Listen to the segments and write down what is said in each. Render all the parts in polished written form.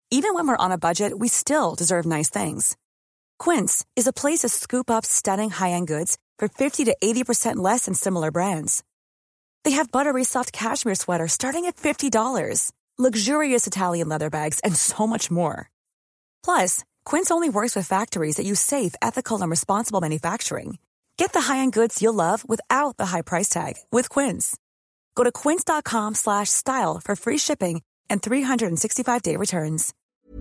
Even when we're on a budget, we still deserve nice things. Quince is a place to scoop up stunning high-end goods for 50 to 80% less than similar brands. They have buttery soft cashmere sweaters starting at $50, luxurious Italian leather bags, and so much more. Plus, Quince only works with factories that use safe, ethical, and responsible manufacturing. Get the high-end goods you'll love without the high price tag with Quince. Go to quince.com/style for free shipping and 365-day returns.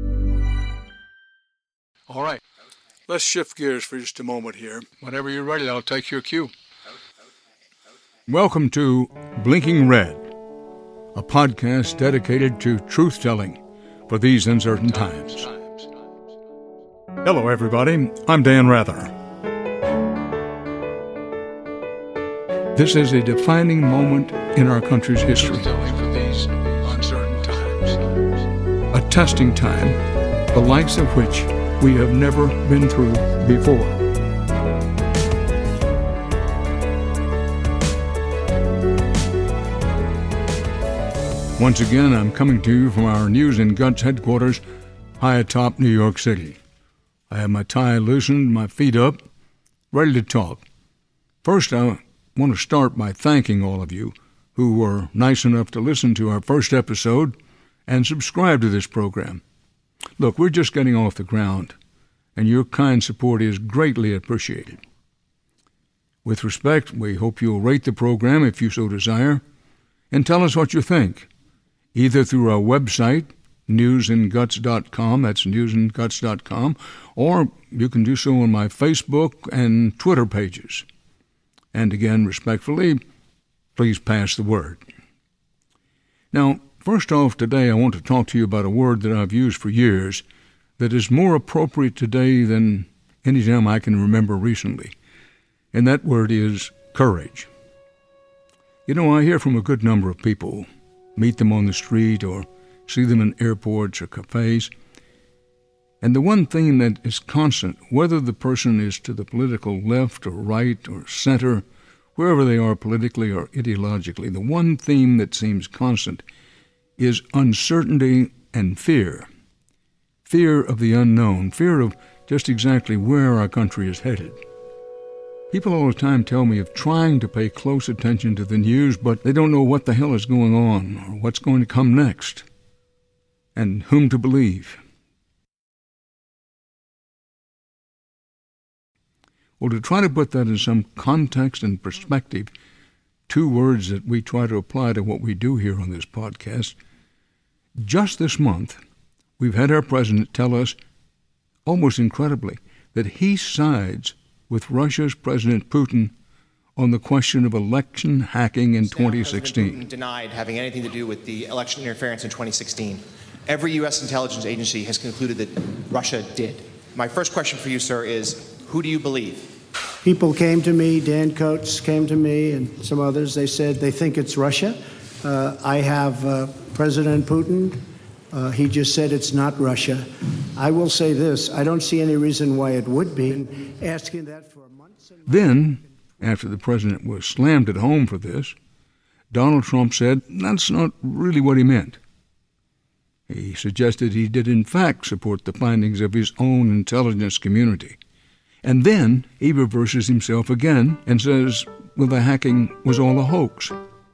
All right, let's shift gears for just a moment here. Whenever you're ready, I'll take your cue. Welcome to Blinking Red, a podcast dedicated to truth-telling for these uncertain times. Hello, everybody. I'm Dan Rather. This is a defining moment in our country's history. For these uncertain times. A testing time, the likes of which we have never been through before. Once again, I'm coming to you from our News and Guts headquarters high atop New York City. I have my tie loosened, my feet up, ready to talk. First, I want to start by thanking all of you who were nice enough to listen to our first episode and subscribe to this program. Look, we're just getting off the ground, and your kind support is greatly appreciated. With respect, we hope you'll rate the program if you so desire, and tell us what you think, either through our website, newsandguts.com, that's newsandguts.com, or you can do so on my Facebook and Twitter pages. And again, respectfully, please pass the word. Now, first off, today I want to talk to you about a word that I've used for years that is more appropriate today than any time I can remember recently, and that word is courage. You know, I hear from a good number of people, meet them on the street or see them in airports or cafes, and the one thing that is constant, whether the person is to the political left or right or center, wherever they are politically or ideologically, the one theme that seems constant is uncertainty and fear. Fear of the unknown, fear of just exactly where our country is headed. People all the time tell me of trying to pay close attention to the news, but they don't know what the hell is going on or what's going to come next, and whom to believe. Well, to try to put that in some context and perspective, two words that we try to apply to what we do here on this podcast, just this month, we've had our president tell us, almost incredibly, that he sides with Russia's President Putin on the question of election hacking in 2016. President Putin denied having anything to do with the election interference in 2016. Every U.S. intelligence agency has concluded that Russia did. My first question for you, sir, is who do you believe? People came to me, Dan Coates came to me, and some others. They said they think it's Russia. I have President Putin. He just said it's not Russia. I will say this. I don't see any reason why it would be. Asking that for months and months. Then, after the president was slammed at home for this, Donald Trump said that's not really what he meant. He suggested he did in fact support the findings of his own intelligence community. And then he reverses himself again and says, well, the hacking was all a hoax.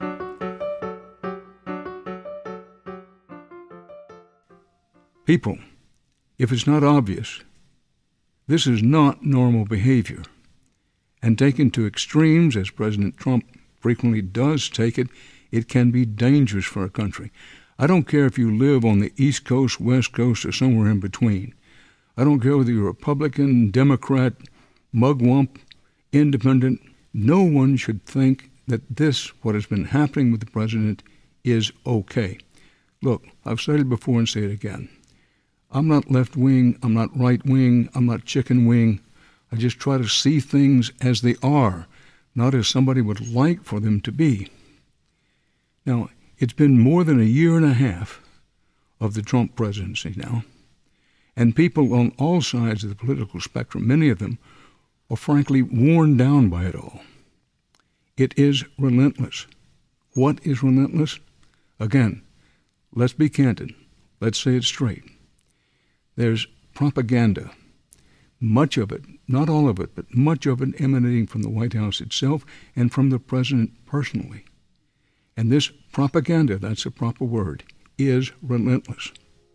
People, if it's not obvious, this is not normal behavior. And taken to extremes, as President Trump frequently does take it, it can be dangerous for a country. I don't care if you live on the East Coast, West Coast, or somewhere in between. I don't care whether you're Republican, Democrat, mugwump, independent. No one should think that this, what has been happening with the president, is okay. Look, I've said it before and say it again. I'm not left-wing, I'm not right-wing, I'm not chicken-wing. I just try to see things as they are, not as somebody would like for them to be. Now, it's been more than a year and a half of the Trump presidency now, and people on all sides of the political spectrum, many of them, are frankly worn down by it all. It is relentless. What is relentless? Again, let's be candid. Let's say it straight. There's propaganda, much of it, not all of it, but much of it emanating from the White House itself and from the president personally. And this propaganda, that's a proper word, is relentless.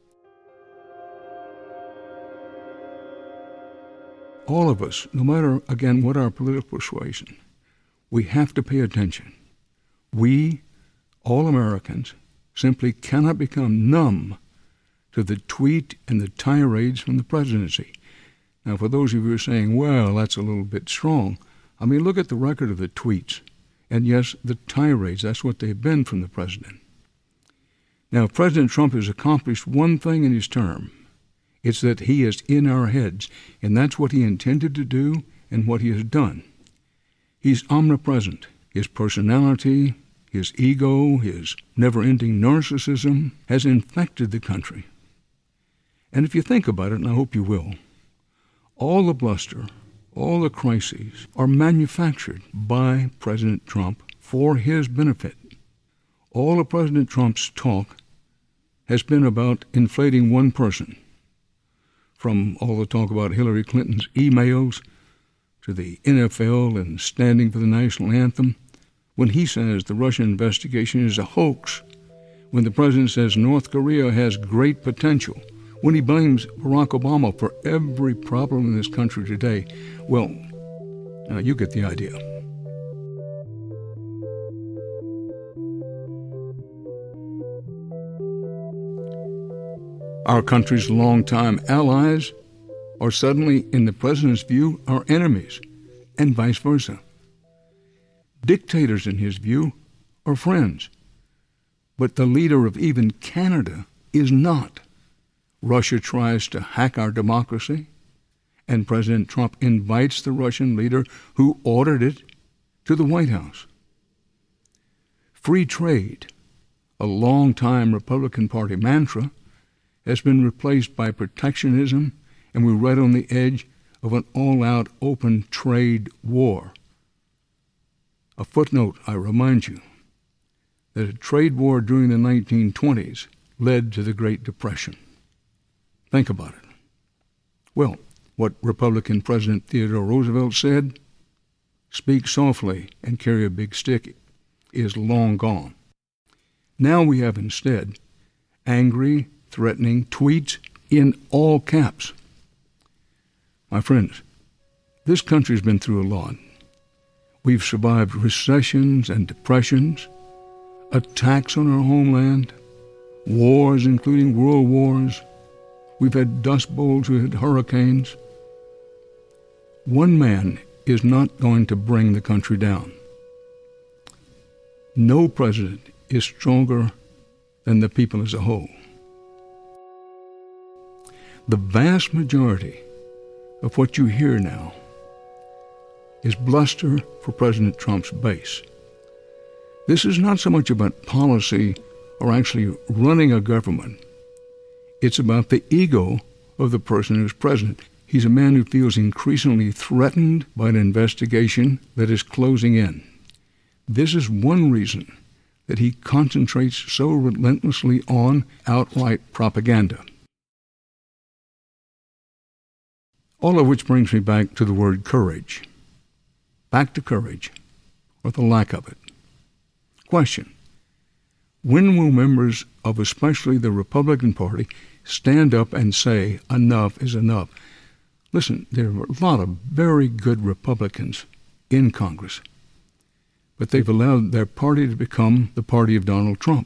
All of us, no matter, again, what our political persuasion, we have to pay attention. We, all Americans, simply cannot become numb to the tweet and the tirades from the presidency. Now, for those of you who are saying, well, that's a little bit strong, I mean, look at the record of the tweets. And yes, the tirades, that's what they've been from the president. Now, if President Trump has accomplished one thing in his term, it's that he is in our heads, and that's what he intended to do and what he has done. He's omnipresent. His personality, his ego, his never-ending narcissism has infected the country. And if you think about it, and I hope you will, all the bluster, all the crises are manufactured by President Trump for his benefit. All of President Trump's talk has been about inflating one person, from all the talk about Hillary Clinton's emails to the NFL and standing for the national anthem, when he says the Russian investigation is a hoax, when the president says North Korea has great potential, when he blames Barack Obama for every problem in this country today, well, you get the idea. Our country's longtime allies are suddenly, in the president's view, our enemies, and vice versa. Dictators, in his view, are friends. But the leader of even Canada is not. Russia tries to hack our democracy, and President Trump invites the Russian leader who ordered it to the White House. Free trade, a long-time Republican Party mantra, has been replaced by protectionism, and we're right on the edge of an all-out open trade war. A footnote, I remind you, that a trade war during the 1920s led to the Great Depression. Think about it. Well, what Republican President Theodore Roosevelt said, speak softly and carry a big stick, is long gone. Now we have instead angry, threatening tweets in all caps. My friends, this country's been through a lot. We've survived recessions and depressions, attacks on our homeland, wars, including world wars. We've had dust bowls, we've had hurricanes. One man is not going to bring the country down. No president is stronger than the people as a whole. The vast majority of what you hear now is bluster for President Trump's base. This is not so much about policy or actually running a government. It's about the ego of the person who's president. He's a man who feels increasingly threatened by an investigation that is closing in. This is one reason that he concentrates so relentlessly on outright propaganda. All of which brings me back to the word courage. Back to courage, or the lack of it. Question: when will members of especially the Republican Party stand up and say enough is enough? Listen, there are a lot of very good Republicans in Congress, but they've allowed their party to become the party of Donald Trump.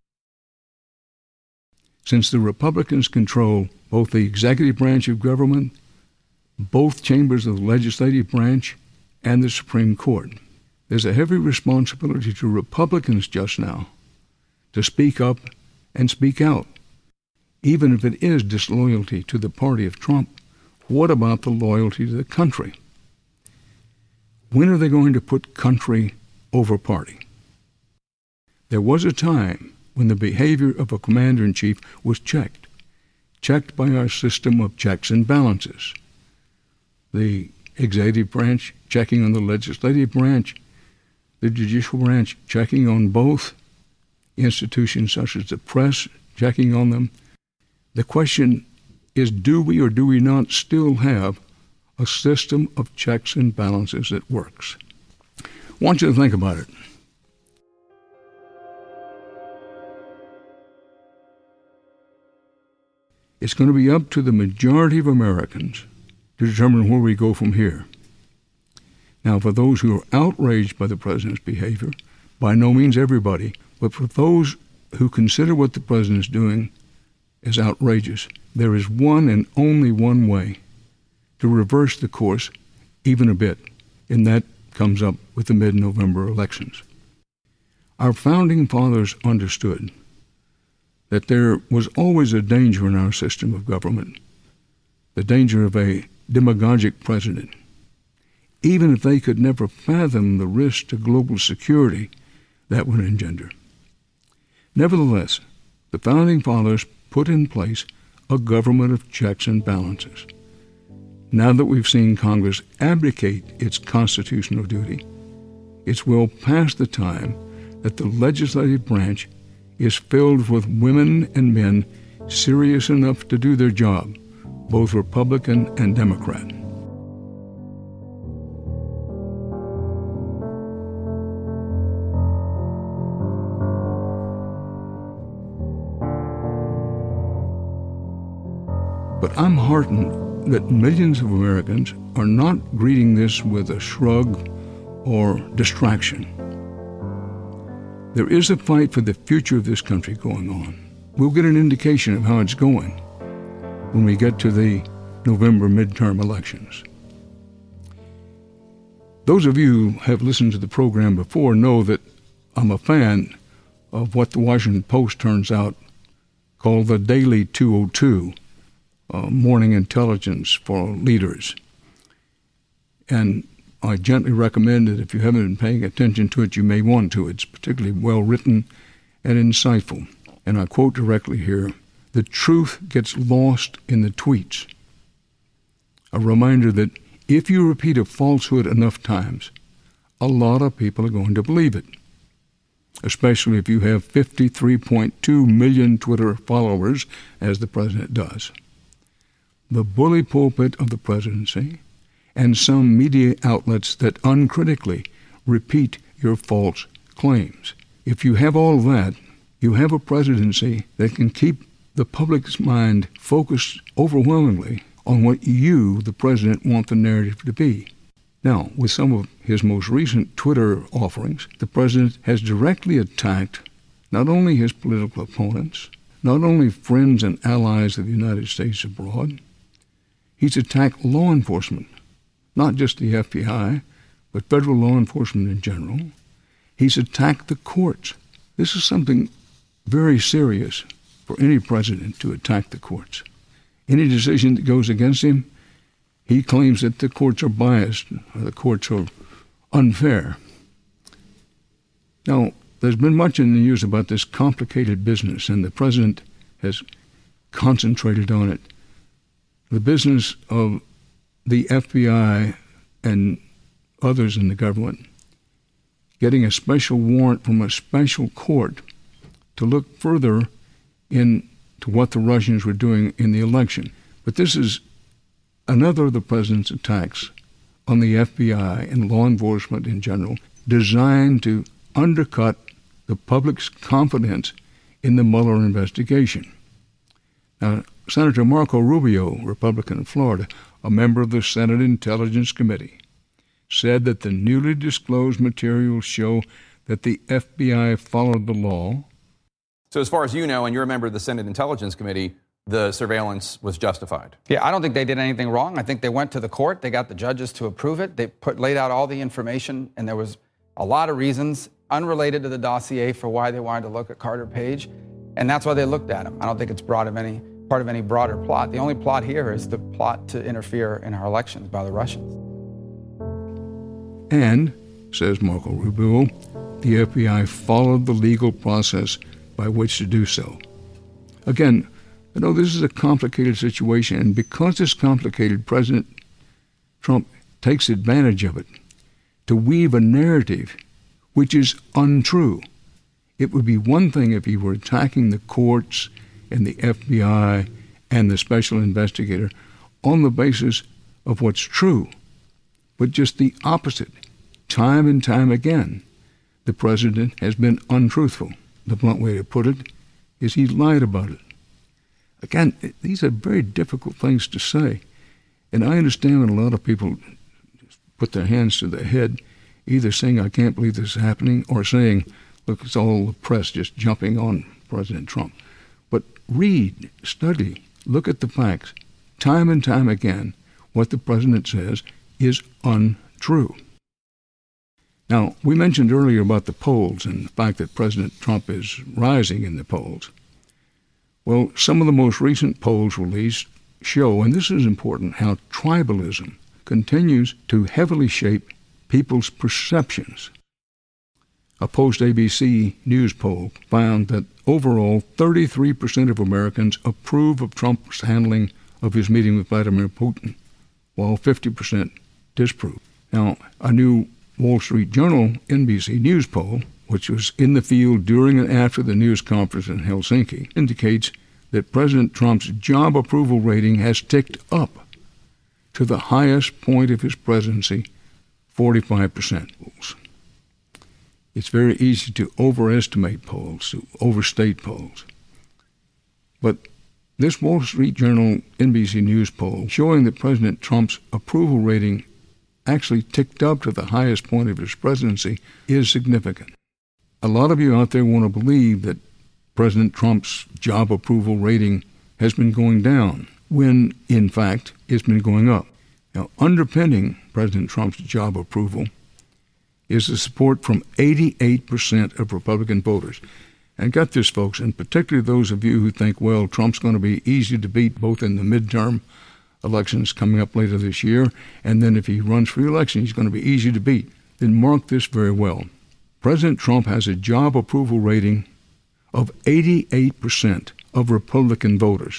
Since the Republicans control both the executive branch of government, both chambers of the legislative branch, and the Supreme Court, there's a heavy responsibility to Republicans just now to speak up and speak out. Even if it is disloyalty to the party of Trump, what about the loyalty to the country? When are they going to put country over party? There was a time when the behavior of a commander-in-chief was checked by our system of checks and balances. The executive branch checking on the legislative branch, the judicial branch checking on both, institutions such as the press checking on them. The question is, do we or do we not still have a system of checks and balances that works? I want you to think about it. It's going to be up to the majority of Americans to determine where we go from here. Now, for those who are outraged by the president's behavior, by no means everybody, but for those who consider what the president's doing is outrageous, there is one and only one way to reverse the course even a bit, and that comes up with the mid-November elections. Our founding fathers understood that there was always a danger in our system of government, the danger of a demagogic president. Even if they could never fathom the risk to global security that would engender. Nevertheless, the Founding Fathers put in place a government of checks and balances. Now that we've seen Congress abdicate its constitutional duty, it's well past the time that the legislative branch is filled with women and men serious enough to do their job, both Republican and Democrat. But I'm heartened that millions of Americans are not greeting this with a shrug or distraction. There is a fight for the future of this country going on. We'll get an indication of how it's going when we get to the November midterm elections. Those of you who have listened to the program before know that I'm a fan of what the Washington Post turns out called the Daily 202, morning intelligence for leaders. And I gently recommend that if you haven't been paying attention to it, you may want to. It's particularly well written and insightful. And I quote directly here, "The truth gets lost in the tweets." A reminder that if you repeat a falsehood enough times, a lot of people are going to believe it, especially if you have 53.2 million Twitter followers, as the president does. The bully pulpit of the presidency and some media outlets that uncritically repeat your false claims. If you have all that, you have a presidency that can keep the public's mind focused overwhelmingly on what you, the president, want the narrative to be. Now, with some of his most recent Twitter offerings, the president has directly attacked not only his political opponents, not only friends and allies of the United States abroad, he's attacked law enforcement, not just the FBI, but federal law enforcement in general. He's attacked the courts. This is something very serious for any president to attack the courts. Any decision that goes against him, he claims that the courts are biased or the courts are unfair. Now, there's been much in the news about this complicated business, and the president has concentrated on it. The business of the FBI and others in the government getting a special warrant from a special court to look further into what the Russians were doing in the election. But this is another of the president's attacks on the FBI and law enforcement in general, designed to undercut the public's confidence in the Mueller investigation. Now, Senator Marco Rubio, Republican of Florida, a member of the Senate Intelligence Committee, said that the newly disclosed materials show that the FBI followed the law. So as far as you know, and you're a member of the Senate Intelligence Committee, the surveillance was justified. Yeah, I don't think they did anything wrong. I think they went to the court. They got the judges to approve it. They laid out all the information, and there was a lot of reasons unrelated to the dossier for why they wanted to look at Carter Page, and that's why they looked at him. I don't think it's part of any broader plot. The only plot here is the plot to interfere in our elections by the Russians. And, says Marco Rubio, the FBI followed the legal process by which to do so. Again, you know, this is a complicated situation, and because it's complicated, President Trump takes advantage of it to weave a narrative which is untrue. It would be one thing if he were attacking the courts and the FBI and the special investigator on the basis of what's true, but just the opposite. Time and time again, the president has been untruthful. The blunt way to put it is he lied about it. Again, these are very difficult things to say. And I understand when a lot of people put their hands to their head, either saying, I can't believe this is happening, or saying, look, it's all the press just jumping on President Trump. But read, study, look at the facts. Time and time again, what the president says is untrue. Now, we mentioned earlier about the polls and the fact that President Trump is rising in the polls. Well, some of the most recent polls released show, and this is important, how tribalism continues to heavily shape people's perceptions. A post-ABC News poll found that overall 33% of Americans approve of Trump's handling of his meeting with Vladimir Putin, while 50% disapprove. Now, a new Wall Street Journal NBC News poll, which was in the field during and after the news conference in Helsinki, indicates that President Trump's job approval rating has ticked up to the highest point of his presidency, 45%. It's very easy to overestimate polls, to overstate polls. But this Wall Street Journal NBC News poll showing that President Trump's approval rating actually ticked up to the highest point of his presidency is significant. A lot of you out there want to believe that President Trump's job approval rating has been going down, when, in fact, it's been going up. Now, underpinning President Trump's job approval is the support from 88% of Republican voters. And get this, folks, and particularly those of you who think, well, Trump's going to be easy to beat both in the midterm elections coming up later this year, and then if he runs for re-election, he's going to be easy to beat. Then mark this very well. President Trump has a job approval rating of 88% of Republican voters,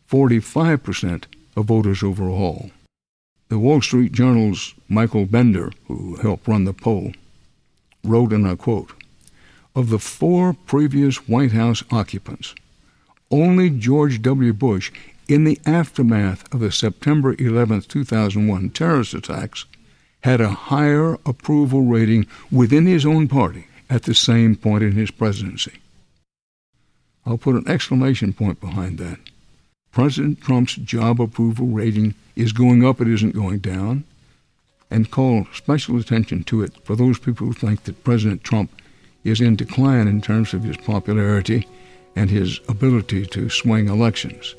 45% of voters overall. The Wall Street Journal's Michael Bender, who helped run the poll, wrote, and I quote, of the 4 previous White House occupants, only George W. Bush, in the aftermath of the September 11, 2001 terrorist attacks, had a higher approval rating within his own party at the same point in his presidency. I'll put an exclamation point behind that. President Trump's job approval rating is going up, it isn't going down, and call special attention to it for those people who think that President Trump is in decline in terms of his popularity and his ability to swing elections.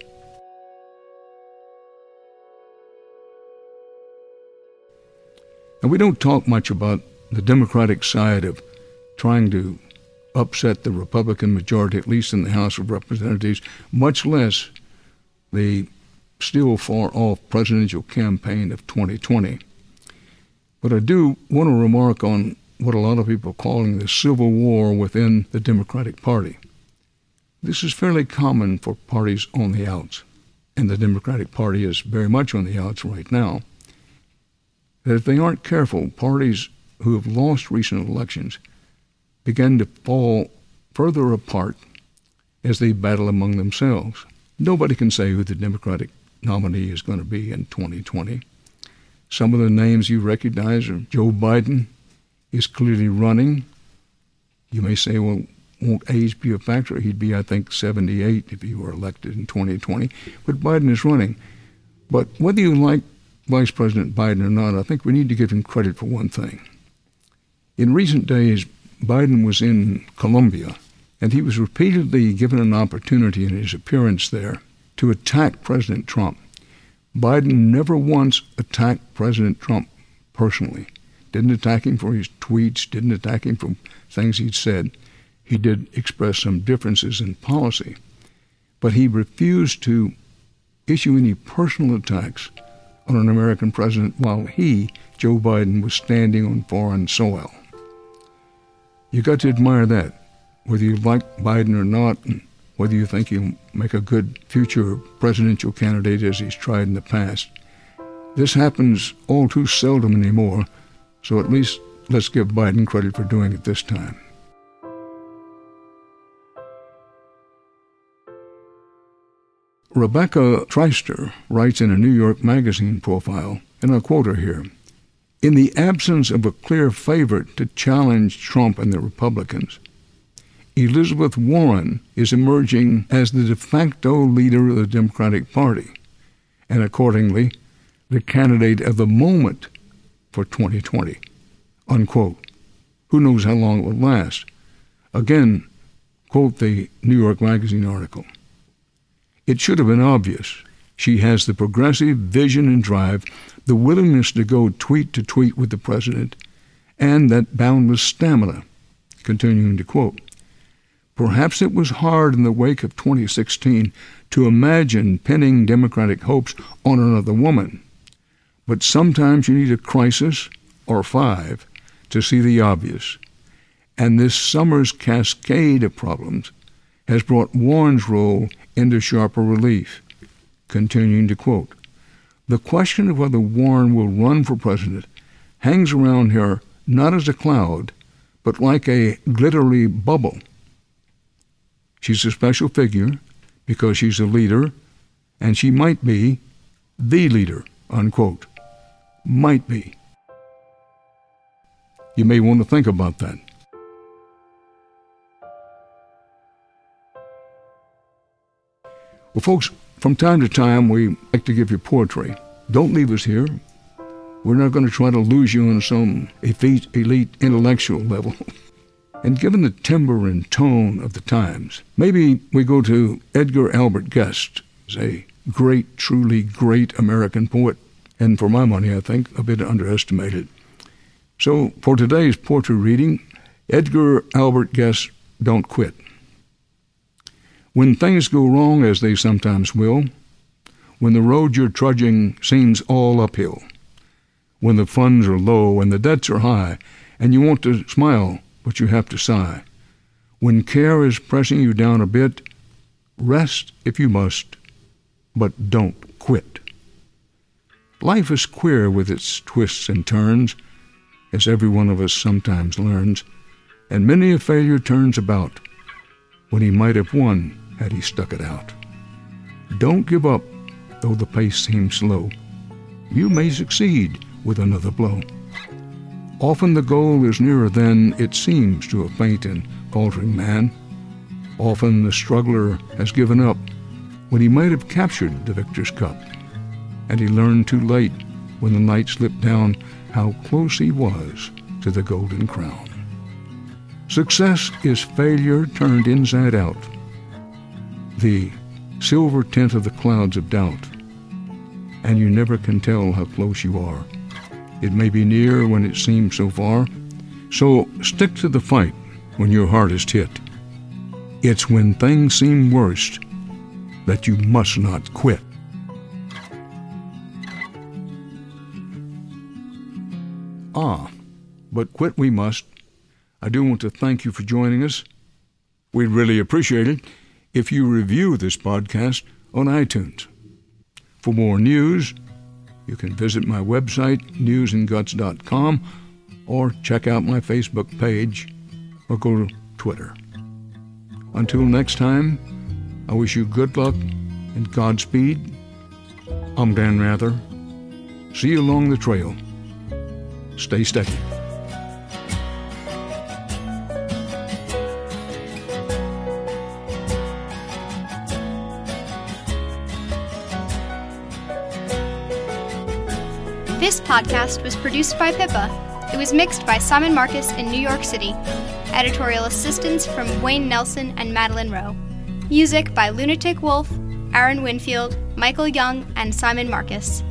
And we don't talk much about the Democratic side of trying to upset the Republican majority, at least in the House of Representatives, much less the still far-off presidential campaign of 2020. But I do want to remark on what a lot of people are calling the civil war within the Democratic Party. This is fairly common for parties on the outs, and the Democratic Party is very much on the outs right now. That if they aren't careful, parties who have lost recent elections begin to fall further apart as they battle among themselves. Nobody can say who the Democratic nominee is going to be in 2020. Some of the names you recognize are Joe Biden is clearly running. You may say, well, won't age be a factor? He'd be, I think, 78 if he were elected in 2020. But Biden is running. But whether you like Vice President Biden or not, I think we need to give him credit for one thing. In recent days, Biden was in Colombia, and he was repeatedly given an opportunity in his appearance there to attack President Trump. Biden never once attacked President Trump personally. Didn't attack him for his tweets, didn't attack him for things he'd said. He did express some differences in policy, but he refused to issue any personal attacks on an American president while he, Joe Biden, was standing on foreign soil. You got to admire that, whether you like Biden or not, and whether you think he'll make a good future presidential candidate as he's tried in the past. This happens all too seldom anymore, so at least let's give Biden credit for doing it this time. Rebecca Treister writes in a New York Magazine profile, and I'll quote her here, "In the absence of a clear favorite to challenge Trump and the Republicans, Elizabeth Warren is emerging as the de facto leader of the Democratic Party, and accordingly, the candidate of the moment for 2020, unquote. Who knows how long it will last?" Again, quote the New York Magazine article. "It should have been obvious. She has the progressive vision and drive, the willingness to go tweet to tweet with the president, and that boundless stamina," continuing to quote. "Perhaps it was hard in the wake of 2016 to imagine pinning Democratic hopes on another woman. But sometimes you need a crisis, or 5, to see the obvious. And this summer's cascade of problems has brought Warren's role into sharper relief." Continuing to quote, "The question of whether Warren will run for president hangs around her not as a cloud, but like a glittery bubble. She's a special figure because she's a leader, and she might be the leader," unquote. Might be. You may want to think about that. Well, folks, from time to time, we like to give you poetry. Don't leave us here. We're not going to try to lose you on some elite intellectual level. And given the timbre and tone of the times, maybe we go to Edgar Albert Guest, a great, truly great American poet, and for my money, I think, a bit underestimated. So, for today's poetry reading, Edgar Albert Guest, Don't Quit. When things go wrong, as they sometimes will, when the road you're trudging seems all uphill, when the funds are low and the debts are high, and you want to smile, but you have to sigh, when care is pressing you down a bit, rest if you must, but don't quit. Life is queer with its twists and turns, as every one of us sometimes learns, and many a failure turns about when he might have won had he stuck it out. Don't give up, though the pace seems slow. You may succeed with another blow. Often the goal is nearer than it seems to a faint and faltering man. Often the struggler has given up when he might have captured the victor's cup, and he learned too late when the night slipped down how close he was to the golden crown. Success is failure turned inside out, the silver tint of the clouds of doubt, and you never can tell how close you are. It may be near when it seems so far, so stick to the fight when your heart is hit. It's when things seem worst that you must not quit. But quit we must. I do want to thank you for joining us. We'd really appreciate it if you review this podcast on iTunes. For more news, you can visit my website, newsandguts.com, or check out my Facebook page, or go to Twitter. Until next time, I wish you good luck and Godspeed. I'm Dan Rather. See you along the trail. Stay steady. This podcast was produced by Pippa. It was mixed by Simon Marcus in New York City. Editorial assistance from Wayne Nelson and Madeline Rowe. Music by Lunatic Wolf, Aaron Winfield, Michael Young, and Simon Marcus.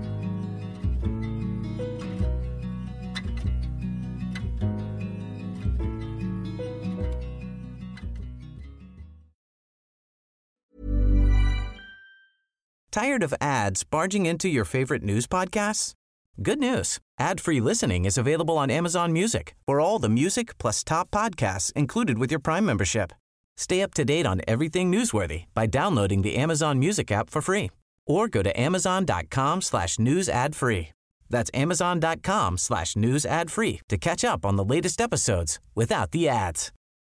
Tired of ads barging into your favorite news podcasts? Good news. Ad-free listening is available on Amazon Music for all the music plus top podcasts included with your Prime membership. Stay up to date on everything newsworthy by downloading the Amazon Music app for free or go to amazon.com/news ad free. That's amazon.com/news ad free to catch up on the latest episodes without the ads.